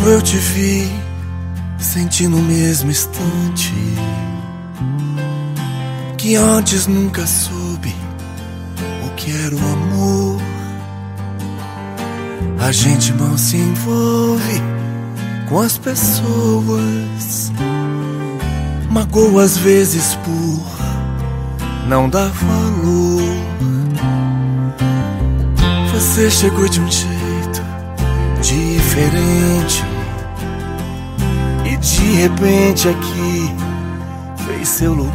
Quando eu te vi, senti no mesmo instante que antes nunca soube o que era o amor. A gente não se envolve com as pessoas, magoa às vezes por não dar valor. Você chegou de um jeito diferente e de repente aqui fez seu lugar.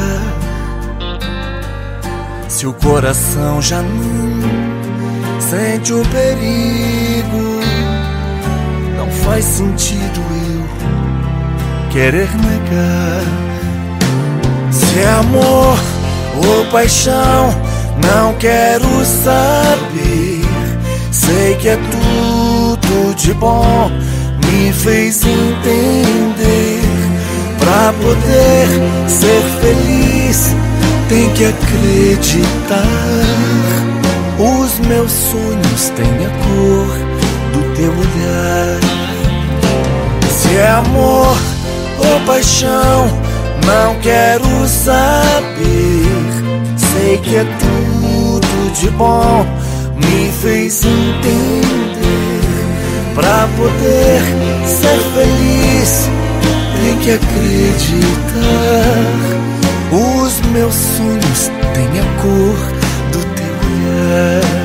Seu coração já não sente o perigo, não faz sentido eu querer negar. Se é amor ou paixão, não quero saber. Sei que é tudo de bom, me fez entender. Pra poder ser feliz, tem que acreditar. Os meus sonhos têm a cor do teu olhar. Se é amor ou paixão, não quero saber. Sei que é tudo de bom, me fez entender. Pra poder ser feliz, tem que acreditar. Os meus sonhos têm a cor do teu olhar.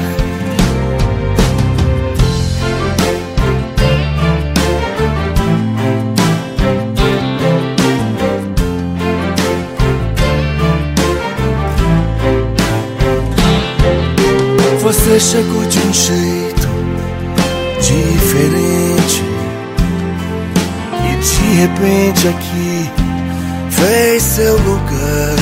Você chegou de um jeito diferente e de repente aqui fez seu lugar.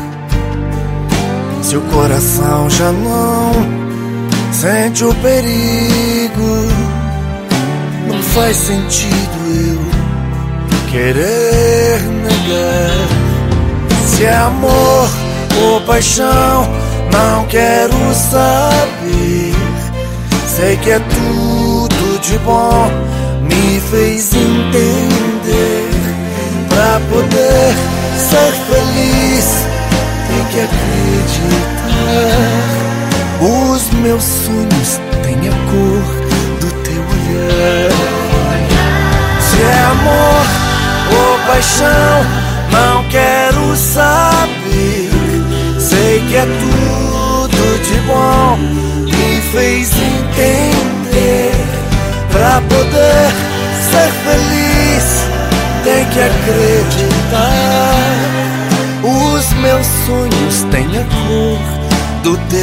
Seu coração já não sente o perigo, não faz sentido eu querer negar. Se é amor ou paixão, não quero saber. Sei que é tudo de bom, me fez entender. Pra poder ser feliz, tem que acreditar. Os meus sonhos têm a cor do teu olhar. Se é amor ou paixão, não quero saber. Sei que é tudo de bom, me fez entender. Pra poder ser feliz, tem que acreditar. Os meus sonhos têm a cor do teu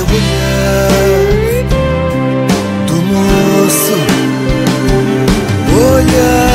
olhar, do nosso olhar.